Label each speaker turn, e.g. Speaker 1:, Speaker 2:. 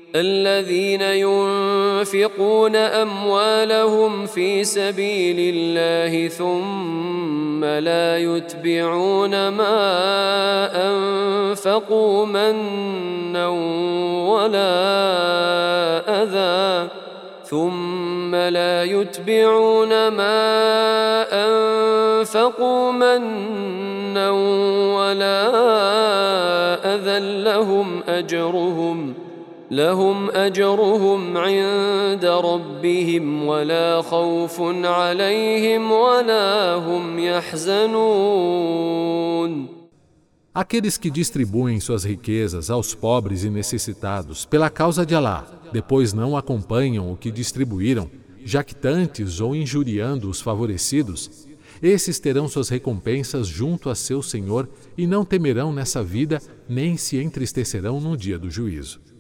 Speaker 1: الذين ينفقون أموالهم في سبيل الله ثم لا يتبعون ما أنفقوا منا ولا أذى لهم أجرهم عند ربهم ولا خوف عليهم ولا هم يحزنون.
Speaker 2: Aqueles que distribuem suas riquezas aos pobres e necessitados pela causa de Alá, depois não acompanham o que distribuíram, jactantes ou injuriando os favorecidos, esses terão suas recompensas junto a seu Senhor e não temerão nessa vida nem se entristecerão no dia do juízo.